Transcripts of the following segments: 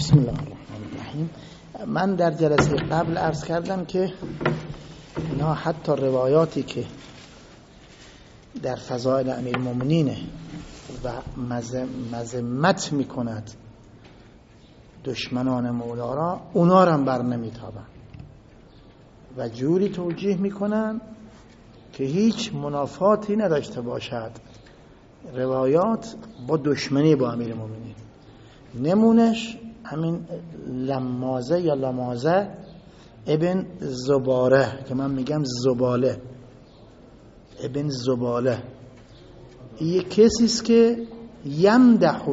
بسم الله الرحمن الرحیم. من در جلسه قبل عرض کردم که اینا حتی روایاتی که در فضائل امیرالمومنین و مذمت میکند دشمنان مولا را، اونا را هم بر نمیتابن و جوری توجیه میکنن که هیچ منافاتی نداشته باشد روایات با دشمنی با امیرالمومنین. نمونش همین لمازه یا لمازه ابن زباره که من میگم زباله، ابن زباله، این کسی است که یمدح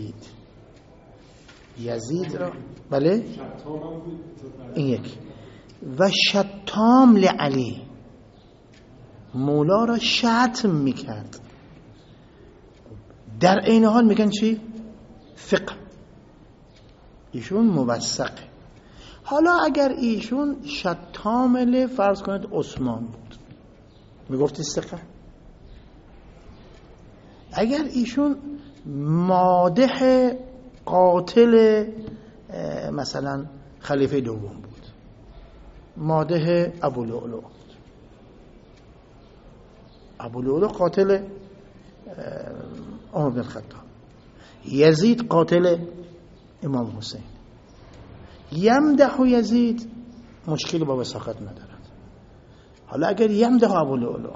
یزید را، بله این یک، و شتام لعلی، مولا را شتم میکرد. در این حال میگن چی؟ فقه. ایشون موثقه. حالا اگر ایشون شتام فرض کنید عثمان بود، میگفتی ثقه؟ اگر ایشون مادح قاتل مثلا خلیفه دوم بود، مادح ابولؤلؤ بود، ابولؤلؤ قاتل عمر بن الخطاب، یزید قاتل امام حسین، یمدح یزید مشکل با وثاقت ندارد. حالا اگر یمدح ابولؤلؤ،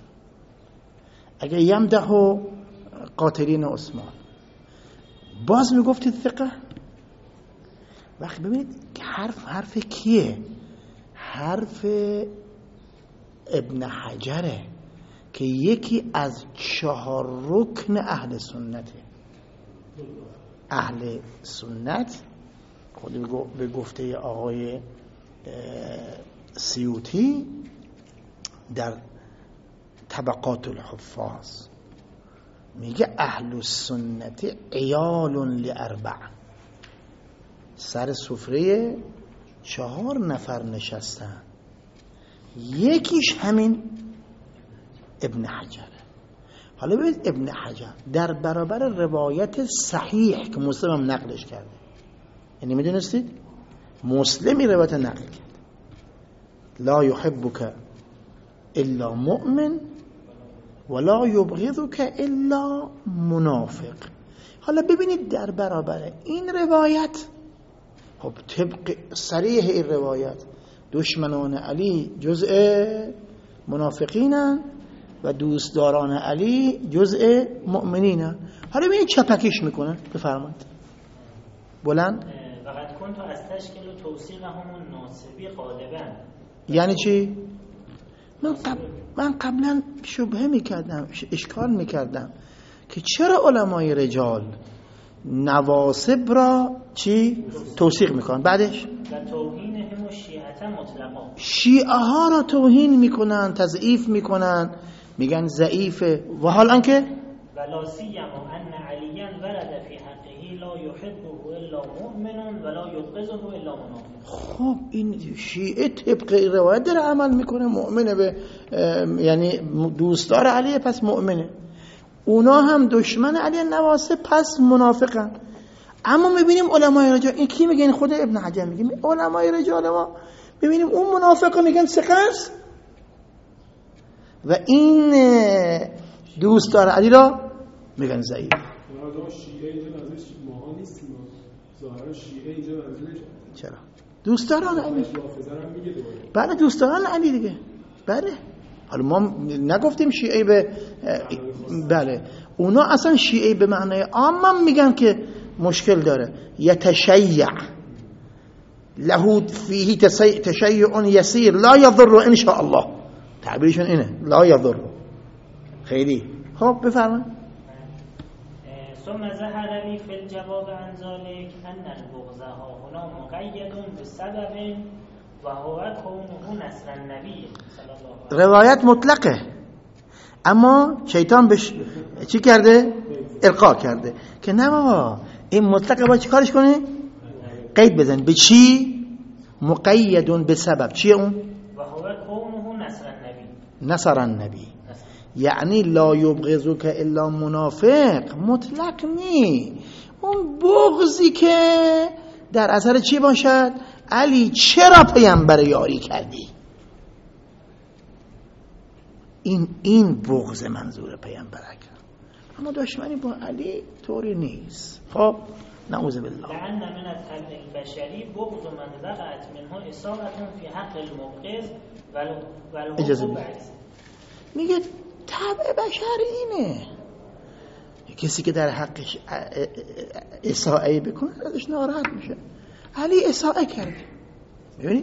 اگر یمدح قاتلین عثمان، باز میگفتید ثقه؟ وقتی ببینید که حرف کیه؟ حرف ابن حجره که یکی از 4 رکن اهل سنته. اهل سنت خود به گفته آقای سیوطی در طبقات الحفاظ میگه اهل السنت عیال لاربع، سر سفره 4 نفر نشستن، یکیش همین ابن حجر. حالا ببینید ابن حجر در برابر روایت صحیح که مسلم هم نقلش کرده، یعنی میدونستید مسلمی روایت نقل کرد، لا یحبک الا مؤمن ولا یبغضک الا منافق. حالا ببینید در برابر این روایت، خب طبق صریح این روایت دشمنان علی جزء منافقینن و دوستداران علی جزء مؤمنینن. حالا ببینید چپکیش میکنن. بفرمایید. بلند. فقط كنت استشکل توثیقهم الناصبی غالبا. یعنی چی؟ من قبلا شبهه میکردم، اشکال میکردم که چرا علمای رجال نواصب را چی؟ توثیق میکنن. بعدش و توهینهم الشیعه مطلقا، شیعه ها را توهین میکنن، تضعیف میکنن، میگن ضعیفه. و حالا که ولا سیما ان علیا ورد فی حقه لا یحبه الا مؤمن ولا یبغضه الا منافق. خب این شیعه طبق روایت داره عمل میکنه، مؤمنه به یعنی دوستدار علیه پس مؤمنه، اونا هم دشمن علی نواصب پس منافقن. اما میبینیم علمای رجال، این کی میگه؟ این خود ابن حجر میگه علمای رجال ما ببینیم اون منافقا میگن ثقه است و این دوستدار علی را میگن ضعیف. شیعه اینجا منظورش ماها نیست، ظاهرا شیعه اینجا منظورش چرا؟ دوستداران علی. بله دوستداران علی دیگه. بله حالا ما نگفتیم شیعه به بله، اونا اصلا شیعه به معنای عام میگن که مشکل داره. یتشیع له فیه تشیع یسیر لا یضر ان شاء الله، تعبیرشون اینه، لا یضر خیلی. خب بفرمایید. ثم ظهر لي في الجواب عن ذلك ان البغض هنا مقید بسبب و هو كونه نصر النبی صلی الله علیه و روایت مطلقه، اما شیطان بهش چی کرده؟ القا کرده که نه بابا این مطلقه، باید چی کارش کنه؟ قید بزن. به چی؟ مقید بسبب. چیه اون؟ و هو كونه نصر النبی، نصر النبی، یعنی لا یبغضک الا منافق مطلق نی. اون بغضی که در اثر چی باشد؟ علی چرا پیامبر یاری کردی؟ این بغض منظور پیامبر اکرم. اما دشمنی با علی طوری نیست. خب نعوذ بالله. لأن من الطبع البشری بغض من وقعت منها اصابة فی حق المبغض اجازه میگه طبع بشر اینه، کسی که در حقش اساءه بکنه ازش ناراحت میشه. علی اساءه کرد، می‌بینی؟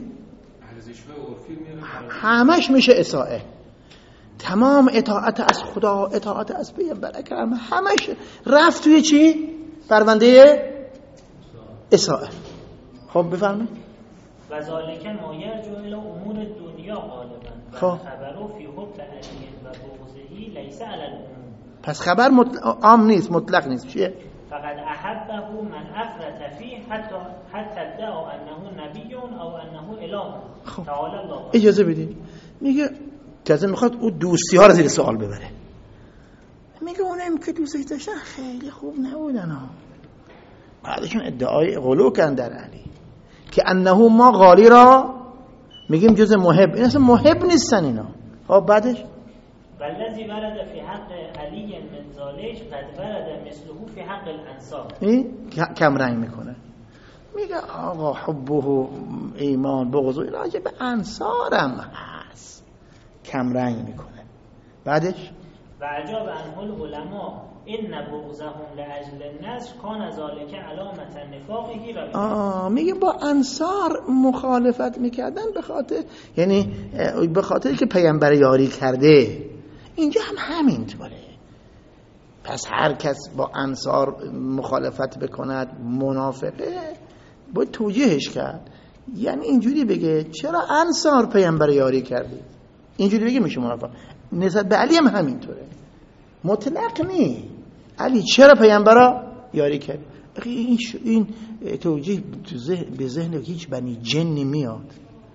همش میشه اساءه. تمام اطاعت از خدا، اطاعت از پیامبر اکرم، همش رفت توی چی؟ پرونده اساءه. خب بفرمایید. و ذالک ما یرجع الی امور دنیا غالبا. خبرو فی حب علی و بغضه لیس علی العموم. پس خبر عام نیست، مطلق نیست. چیه؟ فقد احبه من افرط فيه حتی ادعا انه نبی او انه اله. تعالی الله. اجازه بدید. میگه کسی میخواد او دوستی ها رو زیر سوال ببره. میگه اونم که دوستش داشتن خیلی خوب نبودن ها. بعدشون ادعای غلو کردن در علی که انه ما غالی را میگیم جز محب. این اصلا محب نیستن اینا. خب بعدش والذی ورد فی حق علی من ذالک قد ورد مثله فی حق الانصار. این کم رنگ میکنه، میگه آقا حبه و ایمان بغض و راجع به انصارم هست، کم رنگ میکنه. بعدش و عجاب عنه العلماء ان بغضهم لاجل النصر کان ذالک علامت نفاقه و میگه با انصار مخالفت میکردن به خاطر، یعنی به خاطر که پیامبر یاری کرده. اینجا هم همینطوره. پس هر کس با انصار مخالفت بکند منافقه، باید توجیهش کرد. یعنی اینجوری بگه چرا انصار پیامبر یاری کردی، اینجوری بگه میشه منافق. نسبت به علی هم همینطوره، مطلق نی. علی چرا پیامبر یاری کرد؟ این توجیه به ذهن هیچ بنی جن میاد.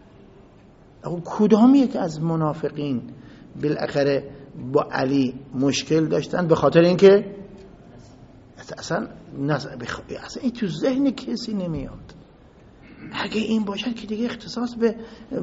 او کدامیه که از منافقین بالاخره با علی مشکل داشتن به خاطر اینکه اصلا این تو ذهن کسی نمیاد. اگه این باشد که دیگه اختصاص به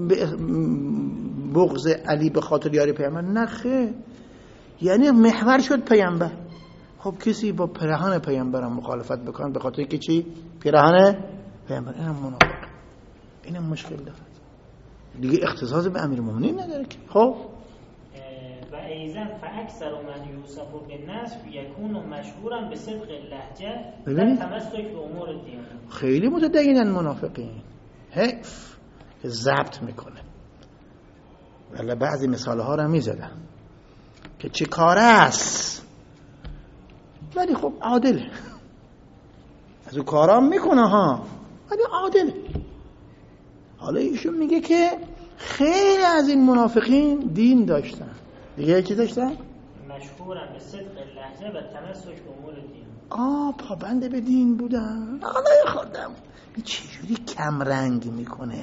بغض علی به خاطر یاری پیامبر نخه، یعنی محور شد پیامبر. خب کسی با پیراهن پیامبر هم مخالفت بکنه به خاطر اینکه چی؟ پیراهن پیامبر، اینم منافق، اینم مشکل داره دیگه، اختصاص به امیرالمومنین نداره که. خب و ایضا فاکثر من یوصف بالنصب یکون مشهورا بصدق اللهجه و تمسک به امور دین. خیلی متدینن منافقین، حیف که ضبط میکنه. ولی بعضی مثال ها رو میزدن که چه کاره است، ولی خب عادله، از اون کارا میکنه ها، ولی عادله. حالا ایشون میگه که خیلی از این منافقین دین داشتن. دیگه چی داشتن؟ مشهورن به صدق لحظه و تمسک به امور دین. پابند به دین بودن. حالا خودم چجوری کم رنگ میکنه،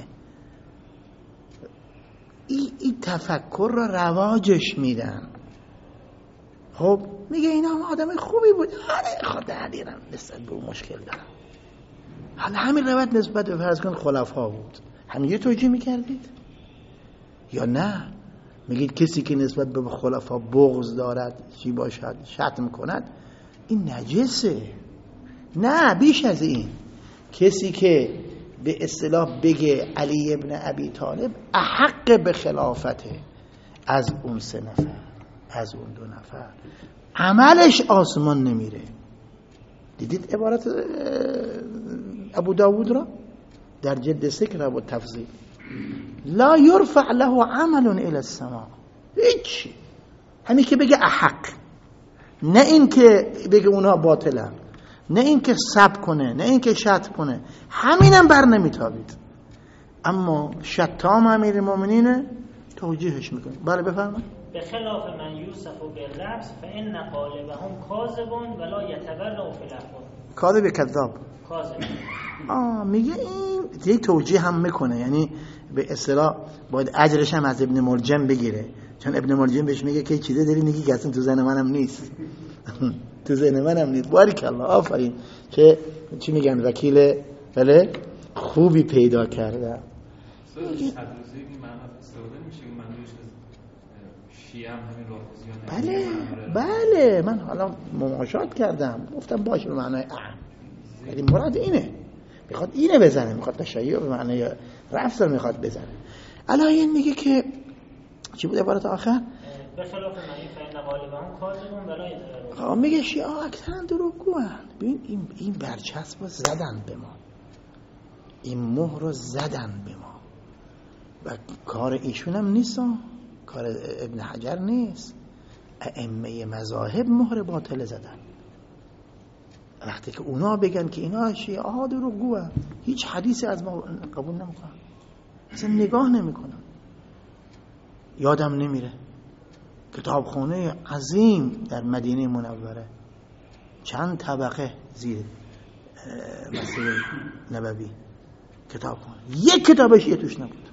این تفکر را رواجش میدن. خب میگه اینا هم آدم خوبی بود. خود علیرم نسبت به اون مشکل دارم. حالا همین روایت نسبت به فرض کن خلفا بود، همینجوری توجیه میکردید یا نه؟ میگید کسی که نسبت به خلفا بغض دارد چی باشد، شتم کند، این نجسه. نه، بیش از این، کسی که به اصطلاح بگه علی ابن ابی طالب احق به خلافته از اون 3 نفر، از اون 2 نفر، عملش آسمان نمیره. دیدید عبارت ابو داود را در جلد سکر و تفضیل، لا یرفع له عمل الى السماء. هیچ، همین که بگه احق، نه این که بگه اونها باطلن، نه این که سب کنه، نه این که شتم کنه، همینم بر نمیتابید. اما شتام امیر المؤمنین توجیهش میکنه. بله بفرمایید. به خلاف من یوسف باللبس فان قالبهم کاذبون ولا یتبرأ فی الاخبار. کاذب کذاب، کاذب. میگه این دیگه توجیه هم میکنه، یعنی به اصطلاح باید اجرش هم از ابن ملجم بگیره، چون ابن ملجم بهش میگه که چیزی داری میگی که اصلا تو ذهن منم نیست. تو ذهن منم نیست. بارک الله، آفرین. که چی میگن، وکیل بله خوبی پیدا کردم. بله من حالا مماشات کردم گفتم باشه به معنای اعم، ولی مراد اینه، میخواد اینه بزنه، میخواد تشیع به معنای رفض میخواد بزنه. الان میگه که چی بود عبارت آخر؟ به خلاف معنی فإن غالبهم کاذبون ولا میگه شیعه اکثرا دروغگوان. ببین این برچسب رو زدن به ما، این مهر رو زدن به ما و کار ایشون هم نیست، کار ابن حجر نیست. ائمه مذاهب مهر باطل زدن. وقتی که اونا بگن که اینا شیعه ها دروغگوان، هیچ حدیثی از ما قبول نمیکنن، اصلا نگاه نمیکنن. یادم نمیره کتابخانه عظیم در مدینه منوره، چند طبقه زیر مسجد نبوی کتابخانه، یک کتابش یه توش نبود.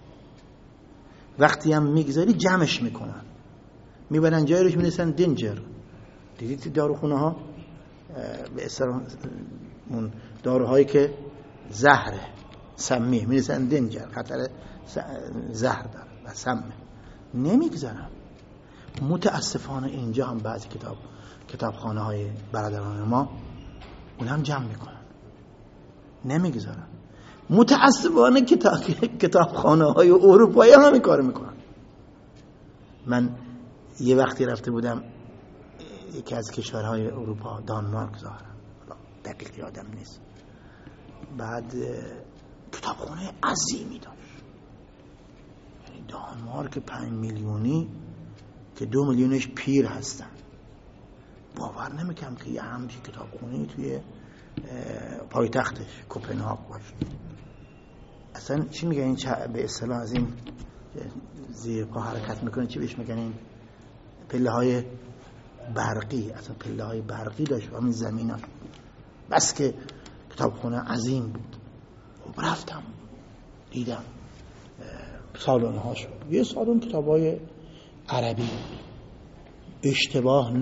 وقتی هم میگذاری جمعش میکنن، میبرن جای روش می‌نویسن دینجر. دیدید تو داروخونه ها به اصطلاح اون داروهایی که زهره سمی می‌نویسن دینجر، خطر زهر داره و سم، نمیگذارن. متاسفانه اینجا هم بعضی کتابخانه های برادران ما اون هم جمع میکنن، نمیگذارن. متاسفانه کتابخانه های اروپایی هم همین کار میکنن. من یه وقتی رفته بودم یکی از کشورهای اروپا، دانمارک ظاهرا، دقیق یادم نیست، بعد کتابخانه عظیمی داشت. یعنی دانمارک 5 میلیونی که 2 میلیونش پیر هستن، باور نمیکنم که یه همچین کتابخونه توی پایتختش کوپنهاگ باشه. اصلا چی میگن این به اصطلاح از این زیر پا حرکت میکنه چی بهش میگن؟ این پله های برقی، اصلا پله های برقی داشت همین زمین ها. بس که کتابخونه عظیم بود. رفتم دیدم سالن هاشو، یه سالن کتاب های عربی بود. اشتباه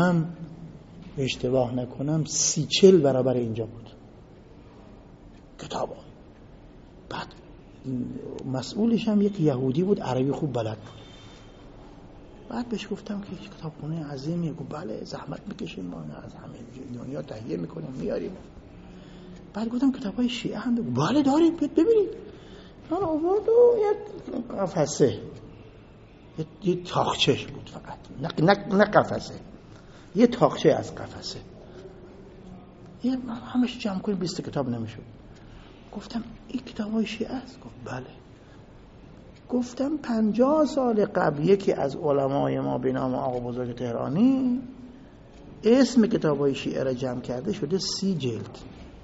نکنم 30-40 برابر اینجا بود کتاب ها. بعد مسئولش هم یک یهودی بود، عربی خوب بلد بود. بعد بهش گفتم که کتابخونه عظیمیه. گفت بله زحمت میکشیم ما از همه دنیا تهیه میکنیم میاریم. بعد گفتم کتابای شیعه هم بگو. بله داریم ببینید. من آورد و یک قفسه، یه تاقچهش بود فقط، نه قفسه، یه تاقچه از قفسه. یه همش جمع کنیم 20 کتاب نمیشد. گفتم این کتابای شیعه است؟ گفت بله. گفتم 50 سال قبل یکی از علمای ما به نام آقا بزرگ تهرانی اسم کتابای شیعه را جمع کرده شده 30 جلد.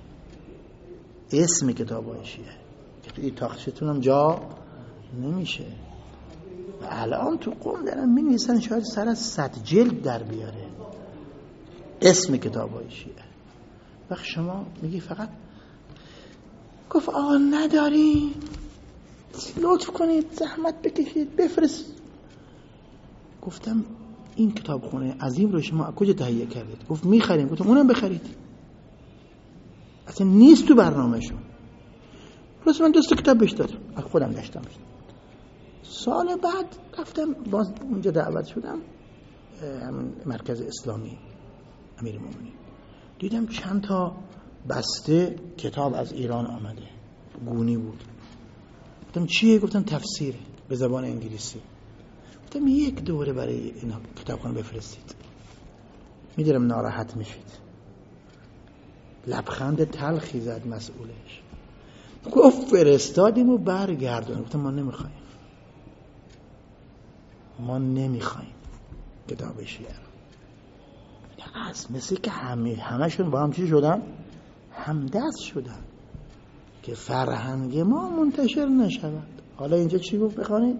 اسم کتابای شیعه که توی تاقچه‌تون هم جا نمیشه. و الان تو قم دارن می‌نویسن شاید سر از 100 جلد در بیاره اسم کتابای شیعه. وقت شما میگی فقط گفت آقا نداری، لطف کنید زحمت بکشید بفرست. گفتم این کتابخونه عظیم رو شما کجا تهیه کردید؟ گفت میخریم. گفتم اونم بخرید، اصلا نیست تو برنامه‌شون. پس من 2 کتاب بهش دادم، از خودم داشتم. سال بعد رفتم باز اونجا دعوت شدم، همون مرکز اسلامی امیرالمومنین، دیدم چند تا بسته کتاب از ایران آمده، گونی بود. گفتم چیه؟ گفتم تفسیره به زبان انگلیسی. گفتم 1 دوره برای اینا کتابخونه بفرستید. میدونم ناراحت میشید. لبخند تلخی زد مسئولش، گفت فرستادیم و برگردون. گفتم ما نمیخوایم کتاب شیعه رو. از مثل که همشون با هم چی شدن؟ همدست شدن که فرهنگ ما منتشر نشود. حالا اینجا چی گفت بخوانید؟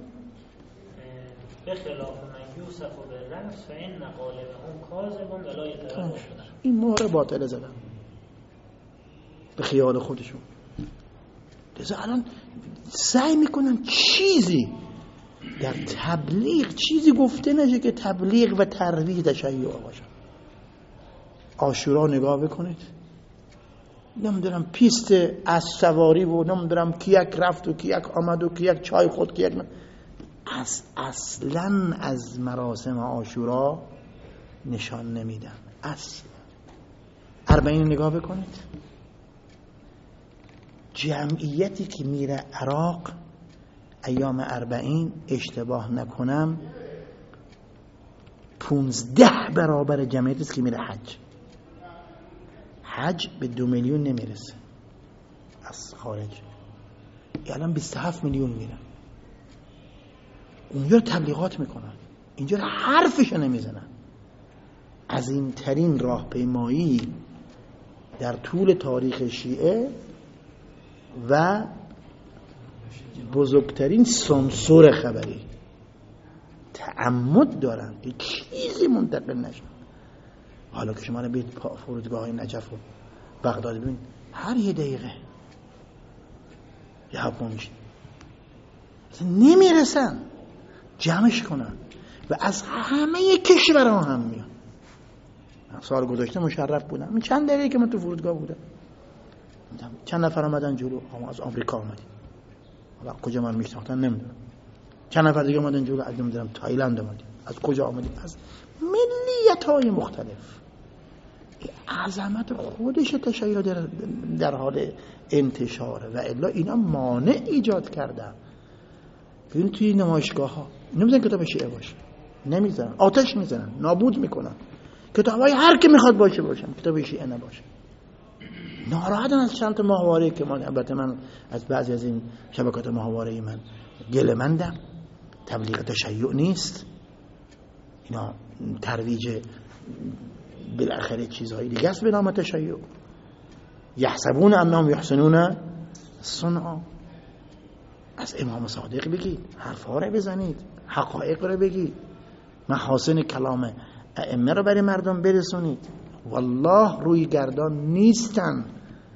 بخلاف من یوسف و بالرمز فإن غالبهم کاذبون ولا یتبعون. این مهر باطل زدن به خیال خودشون. لذا الان سعی میکنن چیزی در تبلیغ چیزی گفته نشه که تبلیغ و ترویج تشیع باشه. عاشورا نگاه بکنید، نمیدونم پیست از سواری و نمیدونم کیک رفت و کیک آمد و کیک چای خود کیک اصلا از مراسم عاشورا نشان نمیدن. اصلا 40 نگاه بکنید، جمعیتی که میره عراق ایام 40 اشتباه نکنم 15 برابر جمعیتی است که میره حج. حج به 2 میلیون نمیرسه از خارج، الان 27 میلیون میرن. اونجا تبلیغات میکنن، اینجا حرفش نمیزنن. از این ترین راهپیمایی در طول تاریخ شیعه و بزرگترین سانسور خبری. تعمد دارن که چیزی منتقل نشه. حالا که شما برید فرودگاه نجف و بغداد ببینید، هر یه دقیقه یه هواپیما میشه، نمیرسن جمعش کنن و از همه کشورها هم میان. سال گذشته مشرف بودم، من چند دقیقه که من تو فرودگاه بودم چند نفر آمدن جلو، از آمریکا آمدیم، حالا کجا من میشناختن نمیدونم، چند نفر دیگه آمدن جلو، از نمیدونم تایلند آمدیم، از کجا آمدیم، از ملیت‌های مختلف. عظمت خودش تشیع در حال انتشاره و الا اینا مانع ایجاد کردن. ببین توی نمایشگاه‌ها نمیذارن کتاب شیعه باشه، نمیذارن، آتش میزنن، نابود میکنن. کتابای هر کی میخواد باشه کتاب شیعه نباشه. ناراحتن از چند تا ماهواره که البته من از بعضی از این شبکات ماهواره‌ای من گله‌مندم، تبلیغ تشیع نیست، اینا ترویج بالاخره چیزهای دیگه است به نام تشیع. یحسبون انهم یحسنون صنعا. از امام صادق بگید، حرفا رو بزنید، حقایق رو بگید، محاسن کلام ائمه رو برای مردم برسونید. والله روی گردان نیستن،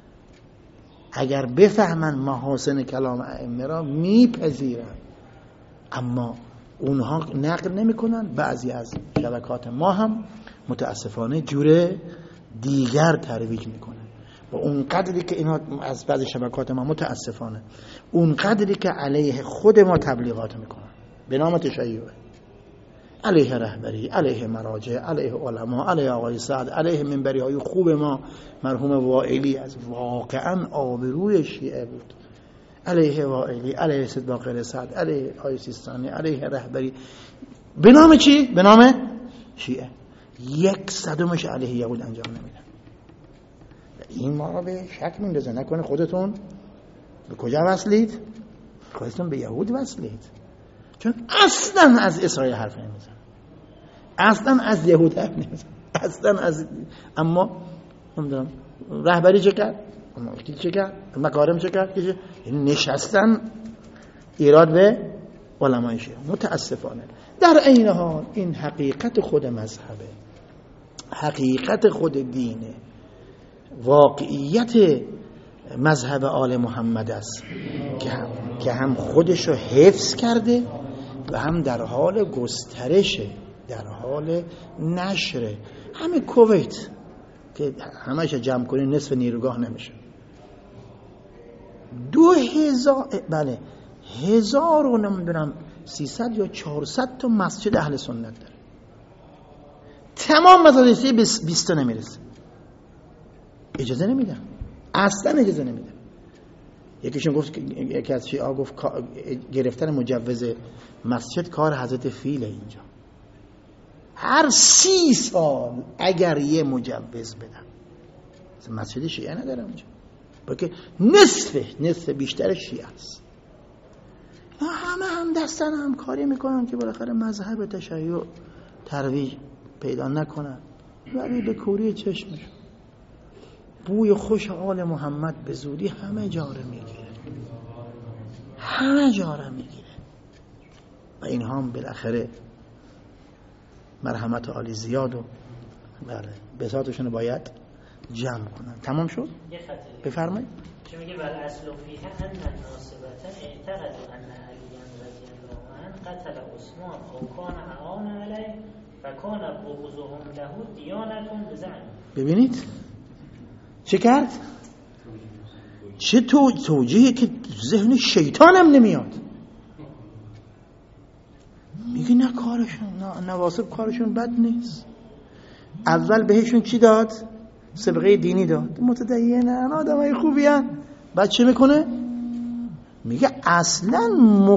اگر بفهمن محاسن کلام ائمه را میپذیرن، اما اونها نقل نمیکنن. بعضی از شبکات ما هم متاسفانه جور دیگر ترویج میکنن. و اون قدری که اینا از بعضی شبکات ما متاسفانه اون قدری که علیه خود ما تبلیغات میکنن به نام تشیع، علیه رهبری، علیه مراجع، علیه علما، علیه آقای سعد، علیه منبری های خوب ما مرحوم وائلی از واقعا آبروی شیعه بود، علیه وائلی، علیه سید باقر سعد، علیه آقای سیستانی، علیه رهبری، به نام چی؟ به نام شیعه. 1/100 علیه یهود انجام نمیدن. این ما رو به شک میندازه. نکنه خودتون به کجا وصلید؟ خودتون به یهود وصلید، چون اصلا از اسرائیل حرف نمیزن، اصلا از یهود حرف نمیزن، اصلا از. اما نمیدونم رهبری چه کرد، چه کرد، مکارم چه کرد، یعنی نشستن ایراد به علمای شیعه. متاسفانه در عین حال این حقیقت خود مذهبه، حقیقت خود دینه، واقعیت مذهب آل محمد است که هم خودشو حفظ کرده و هم در حال گسترشه، در حال نشره. همین کویت که همش جمع کنی نصف نیروگاه نمیشه. 2000 بله 1000 و نمیدونم 300 یا 400 تا مسجد اهل سنت داره. تمام مدارس 20 تا نمیرسه. اجازه نمیدن، اصلا اجازه نمیدن. یکیشون گفت، یکی از شیعه گفت گرفتن مجوز مسجد کار حضرت فیله اینجا. هر 30 سال اگر یه مجوز بدن، مسجد شیعه نداره اونجا، بلکه نصف بیشتر شیعه است. همه هم دستن هم کاری میکنن که بالاخره مذهب تشیع ترویج پیدا نکنن، ولی به کوری چشمش بوی خوش آل محمد به زودی همه جا رو میگیره، همه جا رو میگیره. و اینها هم بالاخره مرحمت عالی زیاد و بله بساطشون رو باید جمع کنن. تمام شد؟ بفرمایید. چون میگه بل اصل فیه ان الناصبه اعتقدوا ان علی رضی الله عنه قتل عثمان او کان اعان علیه و کان بغضهم له دیانه بزعم. ببینید چه کرد؟ چه توجیهی که ذهن شیطانم نمیاد. میگه نه کارشون، نه نواسب کارشون بد نیست. اول بهشون چی داد؟ سبقه دینی داد، متدینن، آدمای خوبی هن. بعد چه میکنه؟ میگه اصلا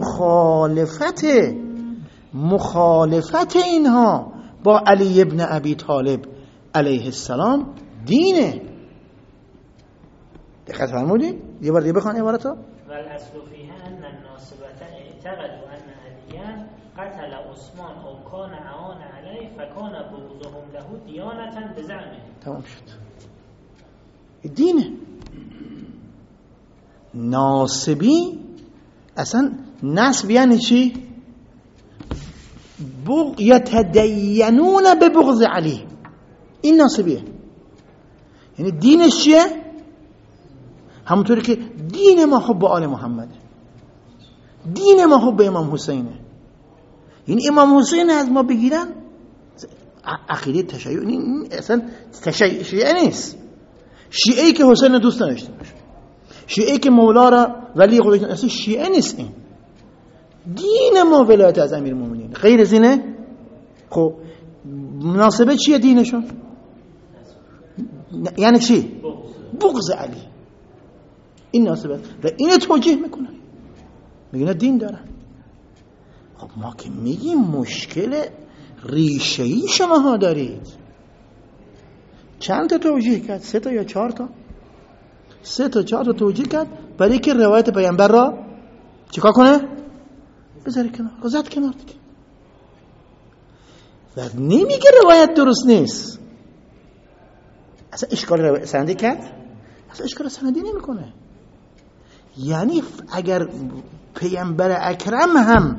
مخالفت اینها با علی ابن ابی طالب علیه السلام دینه. دقت فرمودید؟ یه بار دیگه بخوان عبارتو. والاصل فیها ان الناصبة اعتقدوا ان علیا قتل عثمان او کان اعان علیه فکان بغضهم له دیانة بزعمه. تمام شد. دینه. ناصبی اصلا نصب یعنی چی؟ یتدینون به بغض علی. این ناصبیه. یعنی دینش چیه؟ همونطوری که دین ما حب آل محمده، دین ما حب امام حسینه. یعنی امام حسین از ما بگیرن عقیده تشیع اصلا شیعه نیست. شیعه‌ای که حسین دوست نداشته باشه، شیعه‌ای که مولا را ولی خودش اصلا شیعه نیست. این دین ما ولایت از امیرالمومنین، غیر از اینه. خب مناسبه چیه دینشون؟ یعنی چی؟ بغض علی. این ناسبت و اینو توجیه میکنن، میگن دین دارن. خب ما که میگیم مشکل ریشه‌ای شماها دارید. چند تا توجیه کرد؟ 3 تا یا 4 تا؟ 3 تا 4 تا توجیه کرد برای که روایت پیامبر را چیکار کنه؟ بذاری کنار، گذاشت کنار دیگه. و نمیگه روایت درست نیست. اصلا اشکال سندی کرد؟ اصلا اشکال سندی نمیکنه. یعنی اگر پیامبر اکرم هم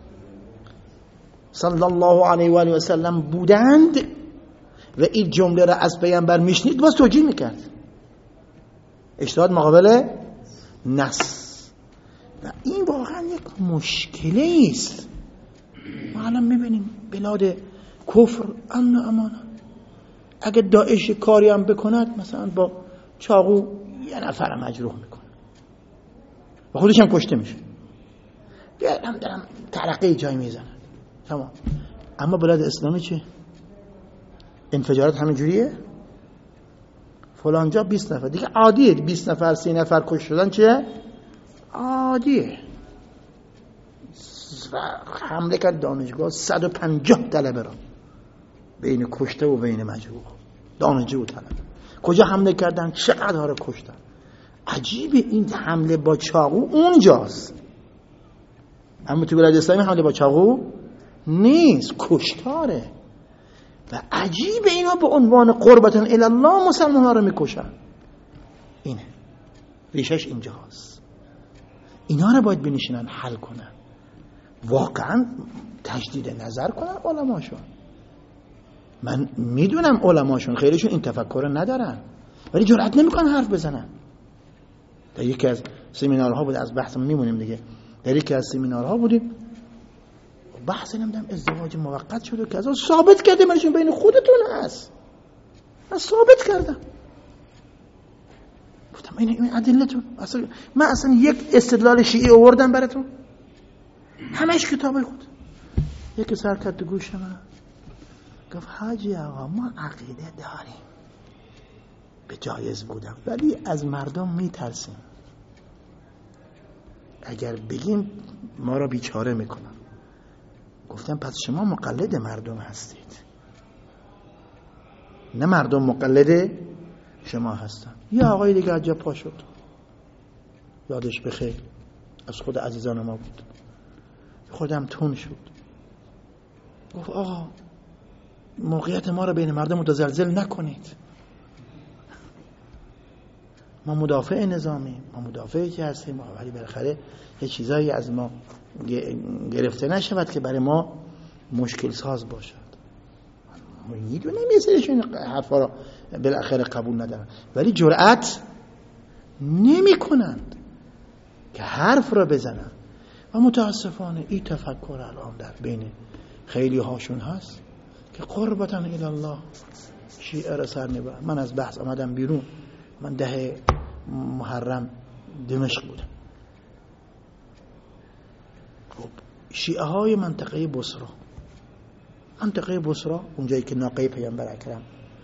صلی الله علیه و آله و سلم بودند و این جمله را از پیامبر میشنید باز توجیه میکرد. اجتهاد مقابل نص. و این واقعا یک مشکلی است. ما الان میبینیم بلاد کفر امن و امانه. اگر داعش کاری هم بکند مثلا با چاقو یه نفر مجروح میکنه و خودش هم کشته میشه. هم دارم ترقه جای میزنن. تمام. اما بلاد اسلامی چه؟ انفجارات همین جوریه؟ فلانجا 20 نفر دیگه عادیه. 20 نفر 30 نفر کشته شدن چه؟ عادیه. حمله کرد دانشگاه 150 طلبه را بین کشته و بین مجروح، دانشجو و طلبه. کجا حمله کردن؟ چقدر ها را کشتن. عجیب این حمله با چاقو اونجاست، اما تو بلاد اسلامی حمله با چاقو نیست، کشتاره. و عجیب اینا به عنوان قربتن الی الله مسلمان ها رو میکشن. اینه ریشش اینجاست. اینا رو باید بنشینن حل کنن، واقعا تجدید نظر کنن علماشون. من میدونم علماشون خیلیشون این تفکر ندارن ولی جرئت نمیکنن حرف بزنن. در یکی از سمینارها بود، از بحث میمونیم دیگه، در یکی از سمینارها بودیم بحث نمیدونم ازدواج موقت شد و کذا، ثابت کردیم منشون بین خودتون هست. من ثابت کردم، گفتم این ادلتون. من اصلا یک استدلال شیعی آوردم براتون، همش کتابای خود. یکی سر کرد تو گوش من گفت حاجی آقا ما عقیده داریم به جایز بودم ولی از مردم میترسیم، اگر بگیم ما را بیچاره میکنن. گفتم پس شما مقلد مردم هستید، نه مردم مقلد شما هستن. یه آقای دیگه عجب پا شد، یادش بخیر، از خود عزیزان ما بود، خودم تون شد، گفت آقا موقعیت ما را بین مردم متزلزل نکنید. ما مدافع نظامیم، ما مدافعی که هستیم، ولی بالاخره یه چیزایی از ما گرفته نشود که برای ما مشکل ساز باشد. میدونم یه سریشون حرفا را بالاخره قبول ندارن ولی جرأت نمی کنند که حرف را بزنن. و متاسفانه این تفکر الان در بین خیلی هاشون هست که قربتن الی الله شیعه را سر نبر. من از بحث آمدم بیرون، من 10 محرم دمشق بودن. خب شیعه های منطقه بصره اونجایی که ناقه پیامبر اکرم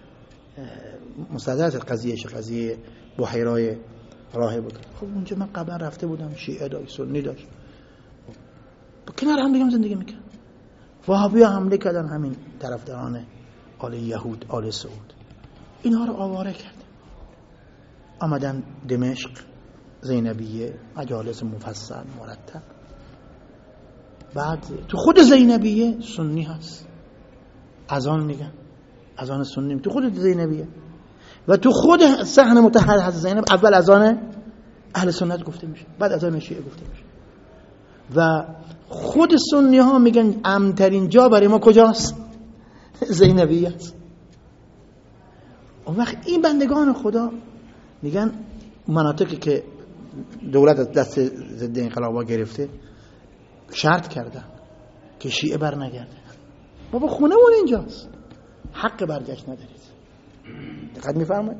مستعد قضیه بحیرای راهب بود. خب اونجا من قبلا رفته بودم، شیعه داشت، سنی داشت، با کنار هم دیگه زندگی میکرد. وهابی ها حمله کردن همین طرفداران آل یهود، آل سعود، اینها رو آواره کرد. آمدن دمشق، زینبیه، مجالس مفصل مرتب. بعد تو خود زینبیه سنی هست، اذان میگن، اذان سنی تو خود زینبیه، و تو خود صحن مطهر حضرت زینب اول اذان اهل سنت گفته میشه، بعد اذان شیعه گفته میشه. و خود سنی ها میگن امن‌ترین جا برای ما کجاست؟ زینبیه است. اون وقت این بندگان خدا میگن مناطقی که دولت از دست ضد انقلابا گرفته شرط کردن که شیعه بر نگرده. بابا خونمون اینجاست، حق برگشت ندارید. دقت میفرمایید؟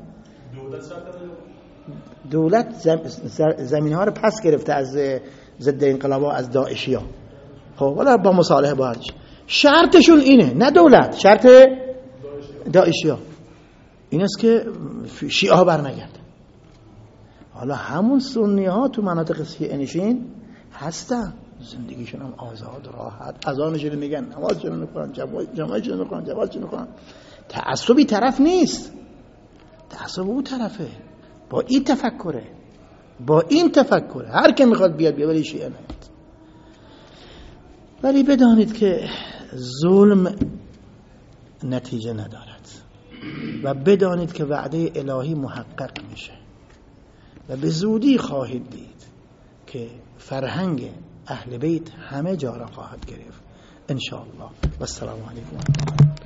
دولت زمین ها رو پس گرفته از ضد انقلابا، از داعشیا. خب حالا با مصالحه با هرچی، شرطشون اینه، نه دولت، شرط داعشیا این است که شیعه ها بر نگرده. حالا همون سنی ها تو مناطق شیعه نشین هستن، زندگیشون هم آزاد راحت، اذانشون میگن، نمازشون میخونن، جماعتشون میخونن، جوازشون میخونن. تعصبی طرف نیست، تعصب اون طرفه، با این تفکره هر که میخواد بیاد ولی شیعه نیاد. ولی بدانید که ظلم نتیجه ندارد و بدانید که وعده الهی محقق میشه و به زودی خواهید دید که فرهنگ اهل بیت همه جا را خواهد گرفت ان شاء الله. و السلام علیکم.